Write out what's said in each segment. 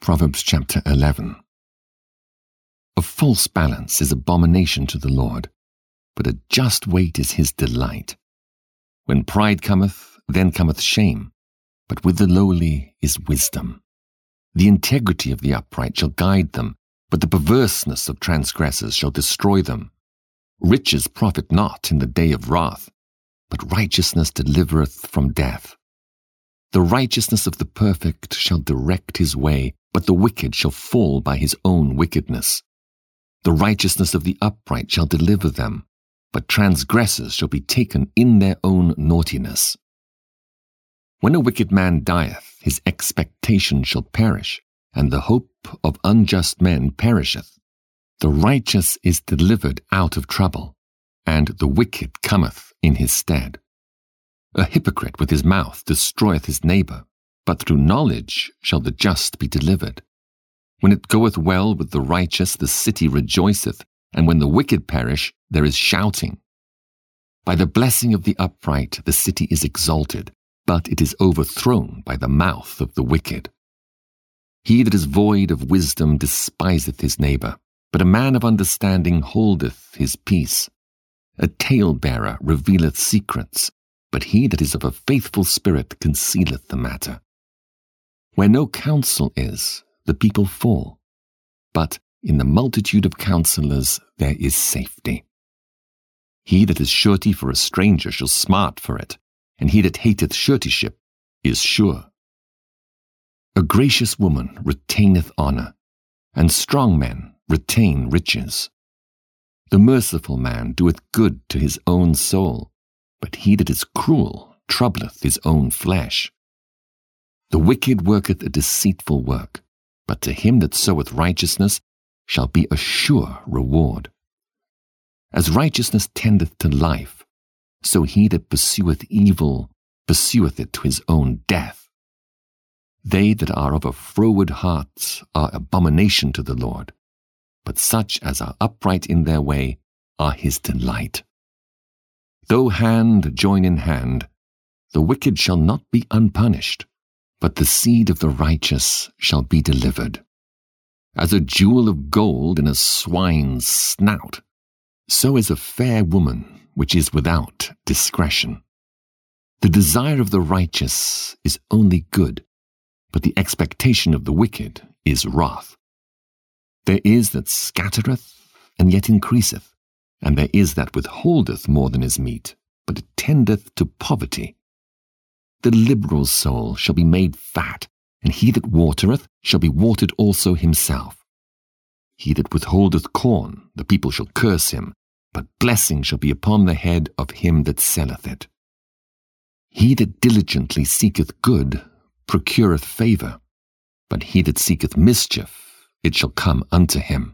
Proverbs chapter 11. A false balance is abomination to the Lord, but a just weight is his delight. When pride cometh, then cometh shame, but with the lowly is wisdom. The integrity of the upright shall guide them, but the perverseness of transgressors shall destroy them. Riches profit not in the day of wrath, but righteousness delivereth from death. The righteousness of the perfect shall direct his way, but the wicked shall fall by his own wickedness. The righteousness of the upright shall deliver them, but transgressors shall be taken in their own naughtiness. When a wicked man dieth, his expectation shall perish, and the hope of unjust men perisheth. The righteous is delivered out of trouble, and the wicked cometh in his stead. A hypocrite with his mouth destroyeth his neighbor, but through knowledge shall the just be delivered. When it goeth well with the righteous, the city rejoiceth, and when the wicked perish, there is shouting. By the blessing of the upright the city is exalted, but it is overthrown by the mouth of the wicked. He that is void of wisdom despiseth his neighbor, but a man of understanding holdeth his peace. A talebearer revealeth secrets, but he that is of a faithful spirit concealeth the matter. Where no counsel is, the people fall, but in the multitude of counselors there is safety. He that is surety for a stranger shall smart for it, and he that hateth suretyship is sure. A gracious woman retaineth honor, and strong men retain riches. The merciful man doeth good to his own soul, but he that is cruel troubleth his own flesh. The wicked worketh a deceitful work, but to him that soweth righteousness shall be a sure reward. As righteousness tendeth to life, so he that pursueth evil pursueth it to his own death. They that are of a froward heart are abomination to the Lord, but such as are upright in their way are his delight. Though hand join in hand, the wicked shall not be unpunished, but the seed of the righteous shall be delivered. As a jewel of gold in a swine's snout, so is a fair woman which is without discretion. The desire of the righteous is only good, but the expectation of the wicked is wrath. There is that scattereth, and yet increaseth, and there is that withholdeth more than is meet, but it tendeth to poverty. The liberal soul shall be made fat, and he that watereth shall be watered also himself. He that withholdeth corn, the people shall curse him, but blessing shall be upon the head of him that selleth it. He that diligently seeketh good procureth favor, but he that seeketh mischief, it shall come unto him.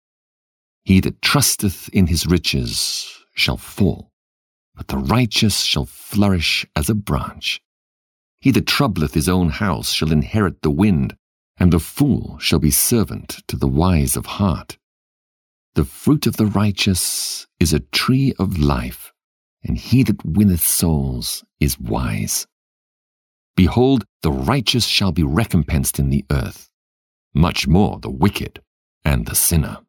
He that trusteth in his riches shall fall, but the righteous shall flourish as a branch. He that troubleth his own house shall inherit the wind, and the fool shall be servant to the wise of heart. The fruit of the righteous is a tree of life, and he that winneth souls is wise. Behold, the righteous shall be recompensed in the earth, much more the wicked and the sinner.